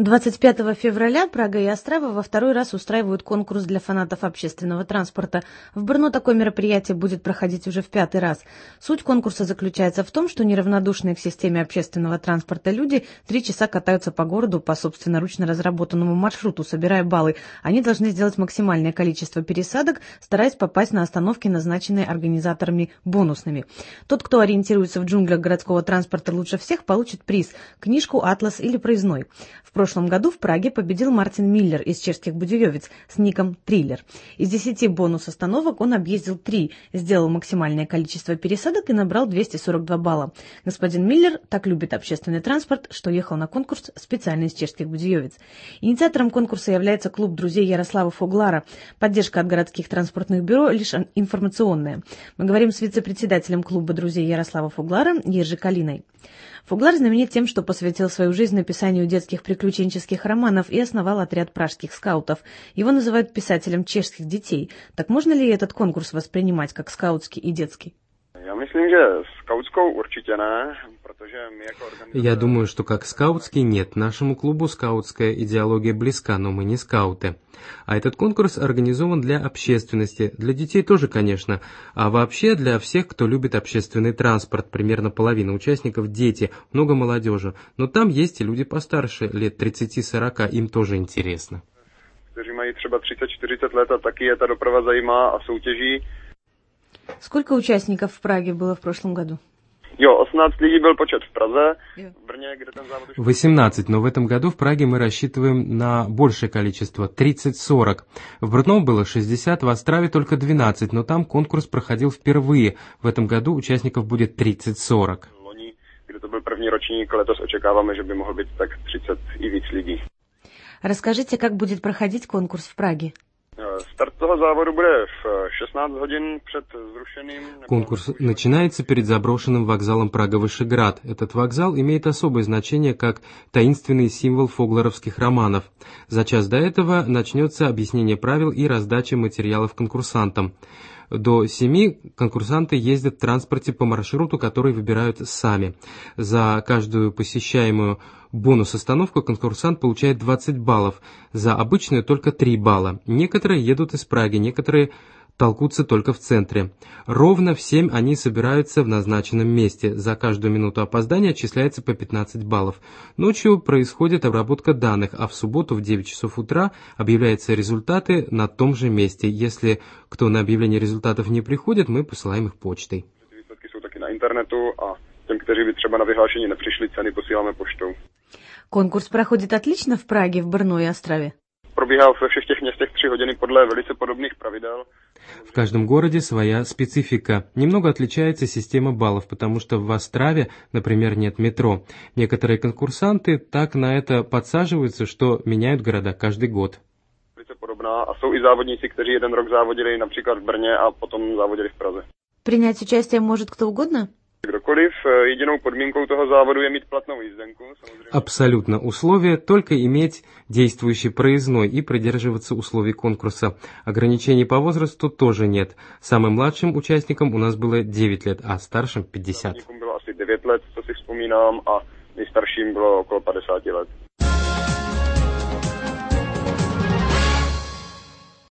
25 февраля Прага и Острава во второй раз устраивают конкурс для фанатов общественного транспорта. В Брно такое мероприятие будет проходить уже в 5-й раз. Суть конкурса заключается в том, что неравнодушные к системе общественного транспорта люди 3 часа катаются по городу по собственноручно разработанному маршруту, собирая баллы. Они должны сделать максимальное количество пересадок, стараясь попасть на остановки, назначенные организаторами бонусными. Тот, кто ориентируется в джунглях городского транспорта лучше всех, получит приз – книжку, атлас или проездной. В прошлом году в Праге победил Мартин Миллер из чешских Будеевец с ником Триллер. Из 10 бонус-остановок он объездил 3, сделал максимальное количество пересадок и набрал 242 балла. Господин Миллер так любит общественный транспорт, что ехал на конкурс специально из чешских Будеевец. Инициатором конкурса является клуб друзей Ярослава Фоглара. Поддержка от городских транспортных бюро лишь информационная. Мы говорим с вице-председателем клуба друзей Ярослава Фоглара Ержи Калиной. Фоглар знаменит тем, что посвятил свою жизнь написанию детских приключенческих романов и основал отряд пражских скаутов. Его называют писателем чешских детей. Так можно ли этот конкурс воспринимать как скаутский и детский? Я думаю, что как скаутский нет. Нашему клубу скаутская идеология близка, но мы не скауты. А этот конкурс организован для общественности, для детей тоже, конечно, а вообще для всех, кто любит общественный транспорт. Примерно половина участников – дети, много молодежи. Но там есть и люди постарше, лет 30-40, им тоже интересно. Сколько участников в Праге было в прошлом году? 18, но в этом году в Праге мы рассчитываем на большее количество, 30-40. В Брно было 60, в Острове только 12, но там конкурс проходил впервые. В этом году участников будет 30-40. Расскажите, как будет проходить конкурс в Праге? Конкурс начинается перед заброшенным вокзалом Прага-Вышеград. Этот вокзал имеет особое значение как таинственный символ фогларовских романов. За час до этого начнется объяснение правил и раздача материалов конкурсантам. До 7 конкурсанты ездят в транспорте по маршруту, который выбирают сами. За каждую посещаемую бонус-остановку конкурсант получает 20 баллов, за обычную только 3 балла. Некоторые едут из Праги, некоторые толкутся только в центре. Ровно в 7 они собираются в назначенном месте. За каждую минуту опоздания отчисляется по 15 баллов. Ночью происходит обработка данных, а в субботу в 9 часов утра объявляются результаты на том же месте. Если кто на объявление результатов не приходит, мы посылаем их почтой. Конкурс проходит отлично в Праге, в Брно и Острове? В каждом городе своя специфика. Немного отличается система баллов, потому что в Острове, например, нет метро. Некоторые конкурсанты так на это подсаживаются, что меняют города каждый год. Принять участие может кто угодно? Абсолютно. Условие только иметь действующий проездной и придерживаться условий конкурса. Ограничений по возрасту тоже нет. Самым младшим участникам у нас было 9 лет, а старшим 50.